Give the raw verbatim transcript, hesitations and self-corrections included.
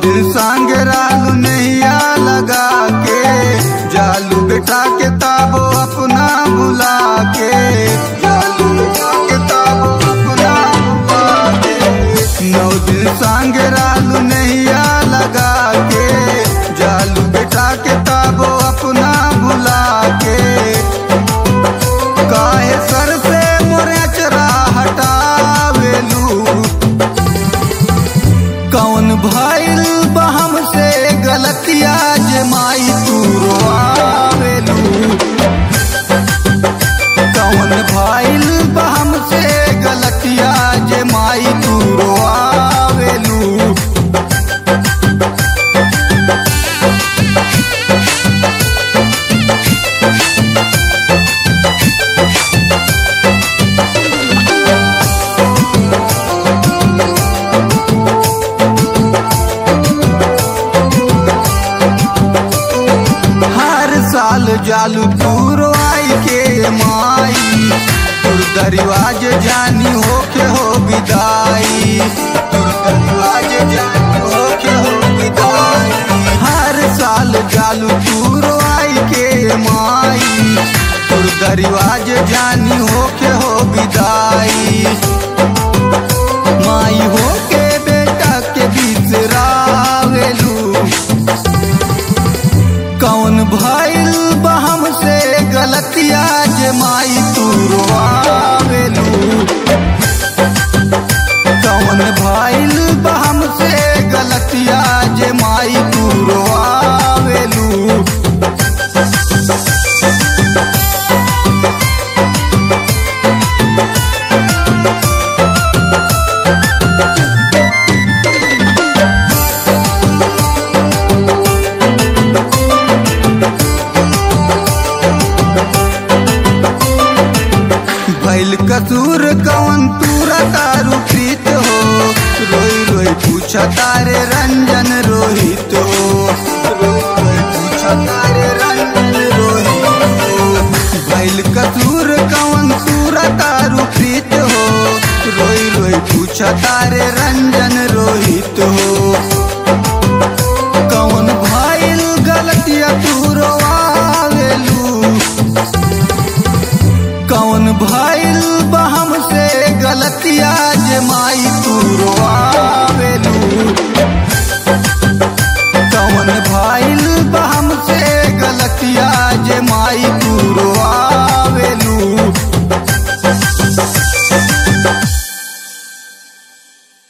दिन संग रालू नैया लगा के, जालू बेटा के ताबो अपना भुला के, जालू बेटा के ताबो अपना भुला के। नौ दिन संग रालू नैया लगा के, जालू बेटा के ताबो अपना भुला के। काहे सर से मोरे चरा हटावेलू, कौन भइल बहम से गलतिया जे माई तू रोआवेलू, कौन भइल बहम से गलतिया जे माई तू रोआवेलू। साल जालू तूरो आई के माई, तुर दरिवाज जानी होके हो विदाई, तुर दरिवाज जानी होके हो विदाई। हर साल जालू तूरो आई के माई, तुर दरिवाज जानी होके हो विदाई। माई होके बेटा के बिसरावेलू, कौन भइल बहम से गलतिया जे माई तू रोआवेलू, कौन भइल बहम से गलतिया जे माई तू रोआवेलू। भइल कसूर कौन तूरा तारू प्रीत हो, रोई रोई पूछा तारे रंजन रोहित हो, रोई रोई पूछा तारे रंजन रोहित हो। भइल कसूर कौन तूरा तारू प्रीत हो, रोई रोई पूछा तारे